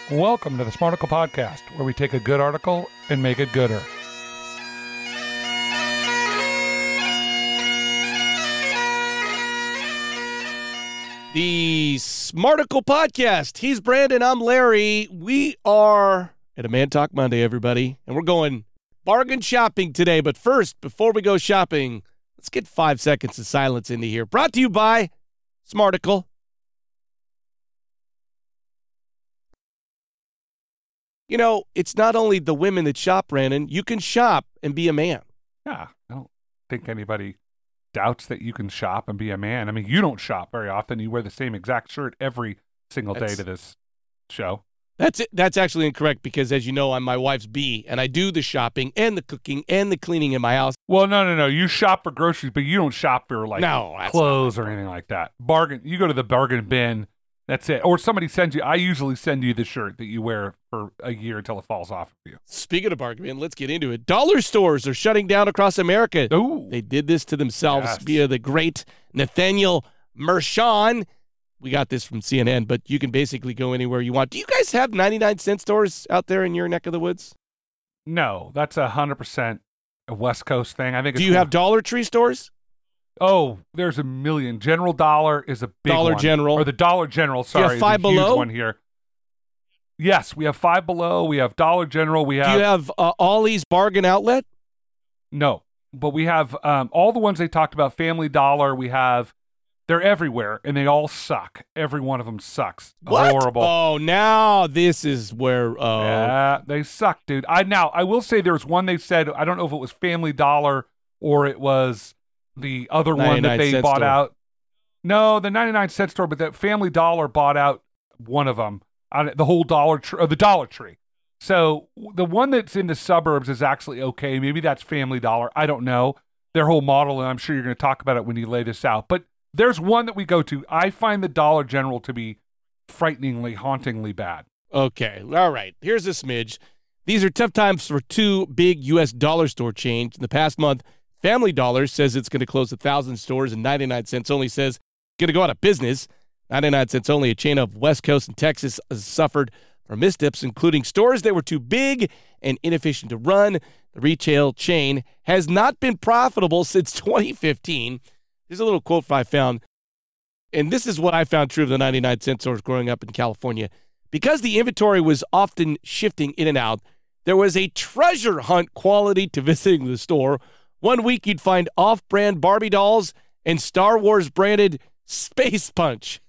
Welcome to the Smarticle Podcast, where we take a good article and make it gooder. The Smarticle Podcast. He's Brandon. I'm Larry. We are at a Man Talk Monday, everybody, and we're going bargain shopping today. But first, before we go shopping, let's get 5 seconds of silence into here. Brought to you by Smarticle. You know, it's not only the women that shop, Brandon. You can shop and be a man. Yeah, I don't think anybody doubts that you can shop and be a man. I mean, you don't shop very often. You wear the same exact shirt every single day to this show. That's it. That's actually incorrect because, as you know, I'm my wife's bee, and I do the shopping and the cooking and the cleaning in my house. Well, no. You shop for groceries, but you don't shop for clothes or anything like that. Bargain. You go to the bargain bin. That's it. Or somebody sends you. I usually send you the shirt that you wear for a year until it falls off of you. Speaking of bargain bin, let's get into it. Dollar stores are shutting down across America. Ooh. They did this to themselves via the great Nathaniel Mershon. We got this from CNN, but you can basically go anywhere you want. Do you guys have 99-cent stores out there in your neck of the woods? No, that's 100% a West Coast thing. I think. Do you have Dollar Tree stores? Oh, there's a million. General Dollar is a big Dollar one. General. Or the Dollar General, sorry. Do you have Five is a huge Below? one here. Yes, we have Five Below. We have Dollar General. We have. Do you have Ollie's Bargain Outlet? No, but we have all the ones they talked about. Family Dollar. We have. They're everywhere, and they all suck. Every one of them sucks. What? Horrible. Oh, now this is where. Yeah, they suck, dude. I will say there was one they said. I don't know if it was Family Dollar or it was the other one that they bought out. No, the 99-cent store, but that Family Dollar bought out one of them. The whole the Dollar Tree. So the one that's in the suburbs is actually okay. Maybe that's Family Dollar. I don't know their whole model, and I'm sure you're going to talk about it when you lay this out. But there's one that we go to. I find the Dollar General to be frighteningly, hauntingly bad. Okay. All right. Here's a smidge. These are tough times for two big U.S. dollar store chains. In the past month, Family Dollar says it's going to close 1,000 stores, and 99 Cents Only says it's going to go out of business. 99 Cents Only, a chain of West Coast and Texas, has suffered from missteps, including stores that were too big and inefficient to run. The retail chain has not been profitable since 2015. Here's a little quote I found, and this is what I found true of the 99 cent stores growing up in California. Because the inventory was often shifting in and out, there was a treasure hunt quality to visiting the store. One week you'd find off-brand Barbie dolls and Star Wars-branded Space Punch.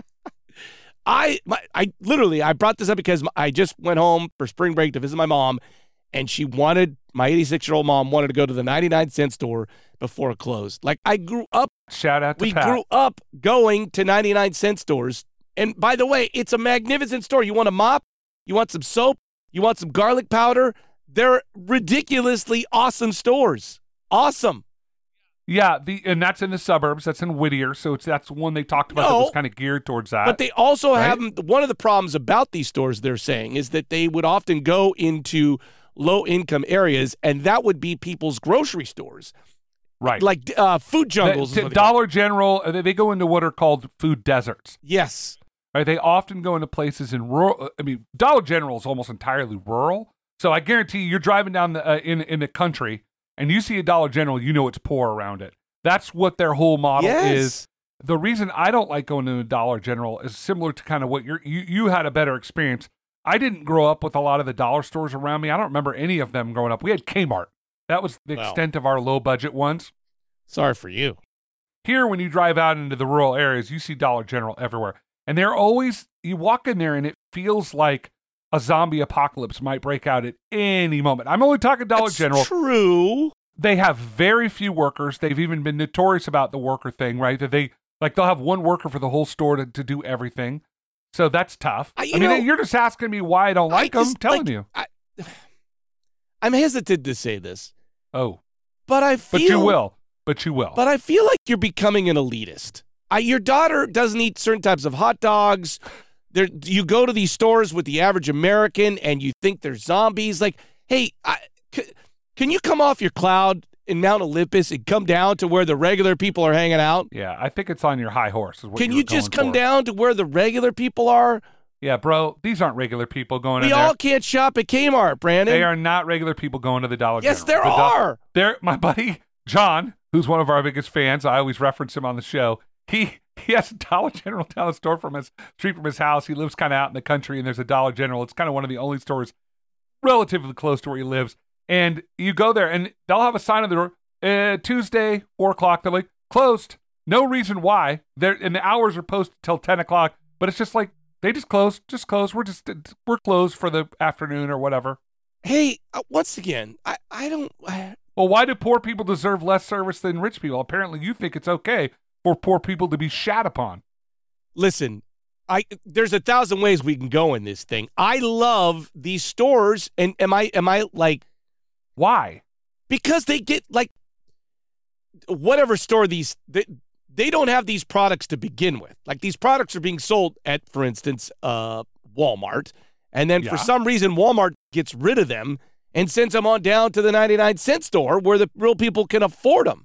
I brought this up because I just went home for spring break to visit my mom, and my 86-year-old mom wanted to go to the 99-cent store before it closed. Like, I grew up. Shout out to Pat. We grew up going to 99-cent stores. And by the way, it's a magnificent store. You want a mop? You want some soap? You want some garlic powder? They're ridiculously awesome stores. Awesome. Yeah, and that's in the suburbs. That's in Whittier, so that's one they talked about that was kind of geared towards that. But they also have one of the problems about these stores, they're saying, is that they would often go into low-income areas, and that would be people's grocery stores. Right. Like food jungles. Dollar General, they go into what are called food deserts. Yes. Right. They often go into places in rural. I mean, Dollar General is almost entirely rural. So I guarantee you're driving down in the country and you see a Dollar General, you know it's poor around it. That's what their whole model is. The reason I don't like going to a Dollar General is similar to kind of what you had a better experience. I didn't grow up with a lot of the dollar stores around me. I don't remember any of them growing up. We had Kmart. That was the extent of our low-budget ones. Sorry for you. Here, when you drive out into the rural areas, you see Dollar General everywhere. And they're always, you walk in there and it feels like a zombie apocalypse might break out at any moment. I'm only talking Dollar General. That's true. They have very few workers. They've even been notorious about the worker thing, right? That they'll have one worker for the whole store to do everything. So that's tough. You're just asking me why I don't like them. I'm telling you. I'm hesitant to say this. Oh. But I feel. But you will. But I feel like you're becoming an elitist. Your daughter doesn't eat certain types of hot dogs. You go to these stores with the average American and you think they're zombies. Like, hey, can you come off your cloud in Mount Olympus and come down to where the regular people are hanging out? Yeah, I think it's on your high horse. Can you just come down to where the regular people are? Yeah, bro, these aren't regular people going in there. We all can't shop at Kmart, Brandon. They are not regular people going to the Dollar General. Yes, there are. My buddy John, who's one of our biggest fans, I always reference him on the show. He has a Dollar General down the store from his street from his house. He lives kind of out in the country, and there's a Dollar General. It's kind of one of the only stores relatively close to where he lives. And you go there, and they'll have a sign on the door, Tuesday, 4 o'clock. They're like, closed. No reason why. And the hours are posted till 10 o'clock, but it's just like, they just closed. We're closed for the afternoon or whatever. Hey, once again, I don't. Well, why do poor people deserve less service than rich people? Apparently, you think it's okay for poor people to be shat upon. Listen, there's 1,000 ways we can go in this thing. I love these stores, and am I like, why? Because they get like whatever store they don't have these products to begin with. Like these products are being sold at, for instance, Walmart. And then for some reason, Walmart gets rid of them and sends them on down to the 99-cent store where the real people can afford them.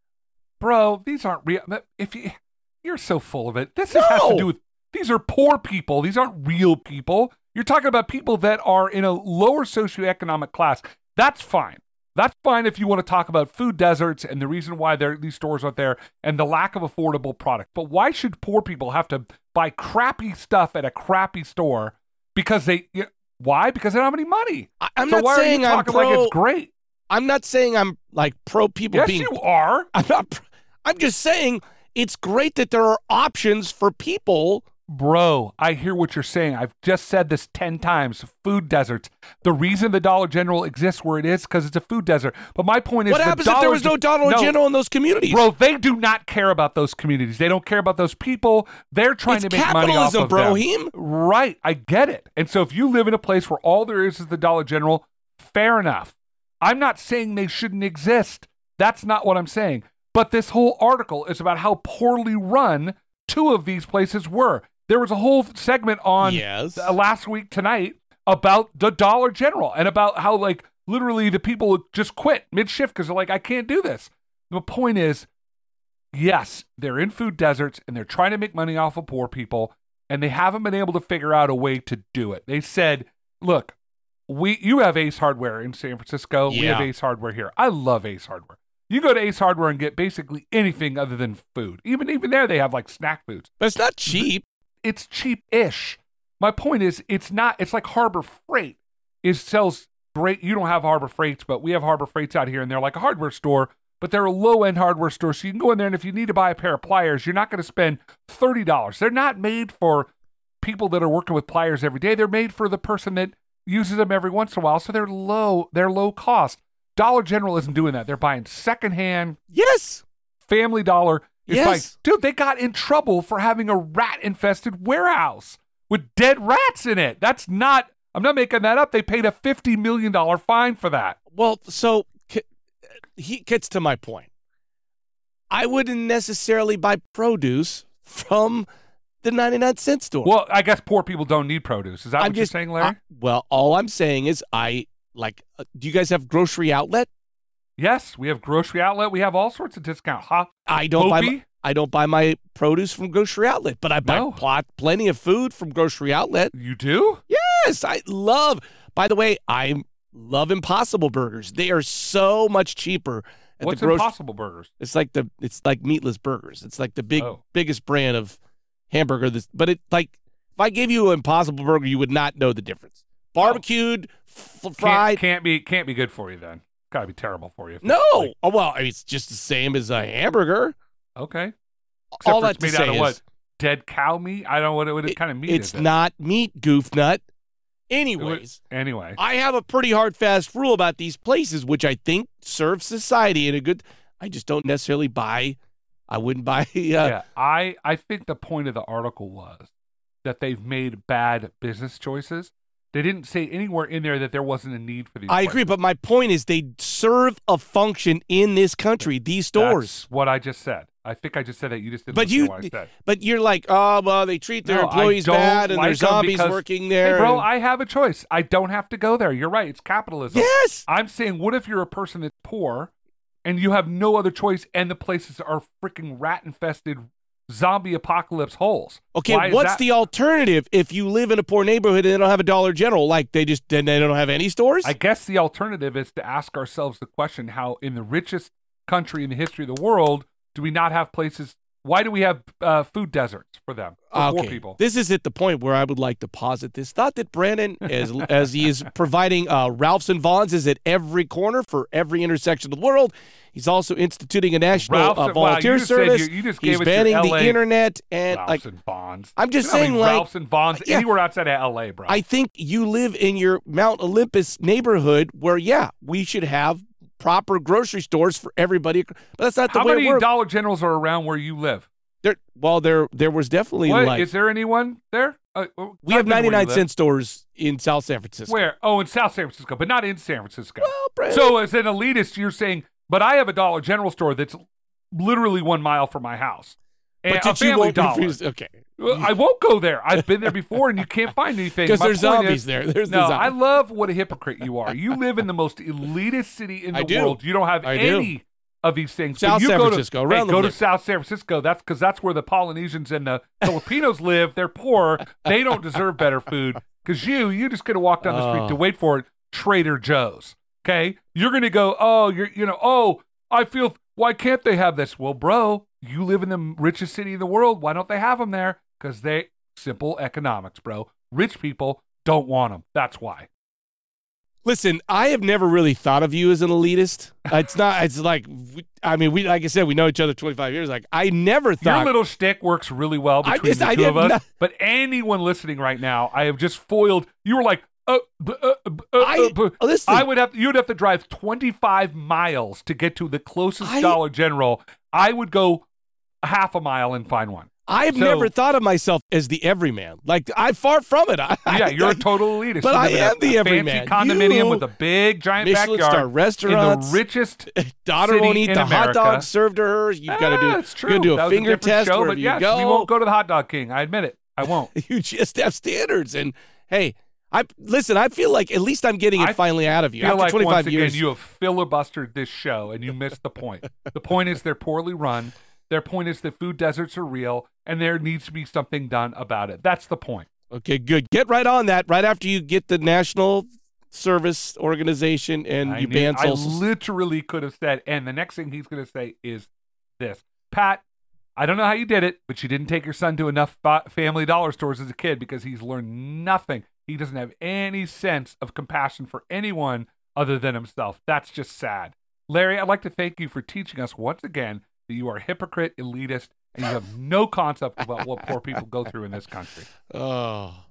Bro, these aren't real. You're so full of it. This has to do with, these are poor people. These aren't real people. You're talking about people that are in a lower socioeconomic class. That's fine. That's fine if you want to talk about food deserts and the reason why these stores aren't there and the lack of affordable product. But why should poor people have to buy crappy stuff at a crappy store because why? Because they don't have any money. I'm not saying I'm pro. Like it's great. I'm not saying I'm like pro people being. Yes, you are. I'm just saying it's great that there are options for people. Bro, I hear what you're saying. I've just said this 10 times. Food deserts. The reason the Dollar General exists where it is because it's a food desert. But my point is, what happens if there was no Dollar General in those communities? Bro, they do not care about those communities. They don't care about those people. They're trying to make money off of them. Capitalism, Right, I get it. And so if you live in a place where all there is the Dollar General, fair enough. I'm not saying they shouldn't exist. That's not what I'm saying. But this whole article is about how poorly run 2 of these places were. There was a whole segment on last week tonight about the Dollar General and about how, like, literally the people just quit mid-shift because they're like, I can't do this. The point is, yes, they're in food deserts and they're trying to make money off of poor people, and they haven't been able to figure out a way to do it. They said, look, you have Ace Hardware in San Francisco. Yeah. We have Ace Hardware here. I love Ace Hardware. You go to Ace Hardware and get basically anything other than food. Even there, they have, like, snack foods. But it's not cheap. It's cheap-ish. My point is, it's like Harbor Freight. It sells great. You don't have Harbor Freights, but we have Harbor Freights out here, and they're like a hardware store, but they're a low-end hardware store. So you can go in there, and if you need to buy a pair of pliers, you're not going to spend $30. They're not made for people that are working with pliers every day. They're made for the person that uses them every once in a while, so they're low cost. Dollar General isn't doing that. They're buying secondhand. Yes. Family Dollar. Dude, they got in trouble for having a rat-infested warehouse with dead rats in it. I'm not making that up. They paid a $50 million fine for that. Well, so he gets to my point. I wouldn't necessarily buy produce from the 99-cent store. Well, I guess poor people don't need produce. Is that what you're saying, Larry? Well, all I'm saying is do you guys have Grocery Outlet? Yes, we have Grocery Outlet. We have all sorts of discount. I don't buy my produce from Grocery Outlet, but I buy plenty of food from Grocery Outlet. You do? Yes, by the way, I love Impossible Burgers. They are so much cheaper. What's Impossible Burgers? It's like meatless burgers. It's like the biggest brand of hamburger. But it if I gave you an Impossible Burger, you would not know the difference. Barbecued, fried. Can't be good for you then. Gotta be terrible for you. No. It's just the same as a hamburger. Okay. Except all that it's made out of what? Dead cow meat? I don't know what kind of meat it's is it? Not meat, goofnut. Anyways. Anyway. I have a pretty hard, fast rule about these places, which I think serve society in a good. I just don't necessarily buy. I wouldn't buy. I think the point of the article was that they've made bad business choices. They didn't say anywhere in there that there wasn't a need for these places. Agree, but my point is they serve a function in this country, these stores. That's what I just said. I think I just said that. You just didn't listen to what I said. But you're like, oh, well, they treat their employees bad and there's zombies working there. Hey, bro, I have a choice. I don't have to go there. You're right. It's capitalism. Yes. I'm saying, what if you're a person that's poor and you have no other choice and the places are freaking rat-infested zombie apocalypse holes. Okay, what's the alternative if you live in a poor neighborhood and they don't have a Dollar General? Like they don't have any stores? I guess the alternative is to ask ourselves the question, how in the richest country in the history of the world do we not have places? Why do we have food deserts for them, for poor people? This is at the point where I would like to posit this thought that Brandon, as he is providing Ralphs and Vons is at every corner for every intersection of the world. He's also instituting a national volunteer service. He's banning the internet and Ralphs and Vons. I'm just saying, Ralphs and Vons anywhere outside of L.A., bro. I think you live in your Mount Olympus neighborhood where, we should have proper grocery stores for everybody, but that's not the way it works. How many Dollar Generals are around where you live? There was definitely is there anyone there? We have 99-cent stores in South San Francisco. Where? Oh, in South San Francisco, but not in San Francisco. Well, Brandon. So as an elitist, you're saying, but I have a Dollar General store that's literally 1 mile from my house. And but a Family Dollar. Okay. I won't go there. I've been there before, and you can't find anything. Because there's zombies there. I love what a hypocrite you are. You live in the most elitist city in the world. You don't have any of these things. South San Francisco. Go to South San Francisco. That's because that's where the Polynesians and the Filipinos live. They're poor. They don't deserve better food. Because you just going to walk down the street to wait for it. Trader Joe's. Okay? You're going to go, I feel, why can't they have this? Well, bro, you live in the richest city in the world. Why don't they have them there? Because simple economics, bro. Rich people don't want them. That's why. Listen, I have never really thought of you as an elitist. We like I said, we know each other 25 years. Like, I never thought. Your little shtick works really well between the two of us. But anyone listening right now, I have just foiled. You were like, listen. You'd have to drive 25 miles to get to the closest Dollar General. I would go half a mile and find one. I've never thought of myself as the everyman. Like, I'm far from it. You're a total elitist. But I am the everyman. Fancy condominium with a big, giant Michelin backyard. Star restaurants. In the richest daughter city won't eat the hot dog served to her. You've got to do a finger test wherever you go. We won't go to the Hot Dog King. I admit it. I won't. You just have standards. And, hey, I feel like at least I'm getting it finally out of you. After like 25 once years, again, you have filibustered this show, and you missed the point. The point is they're poorly run. Their point is that food deserts are real, and there needs to be something done about it. That's the point. Okay, good. Get right on that right after you get the National Service Organization and you ban social. I literally could have said, and the next thing he's going to say is this. Pat, I don't know how you did it, but you didn't take your son to enough Family Dollar stores as a kid because he's learned nothing. He doesn't have any sense of compassion for anyone other than himself. That's just sad. Larry, I'd like to thank you for teaching us once again that you are a hypocrite, elitist, and you have no concept about what poor people go through in this country. Oh.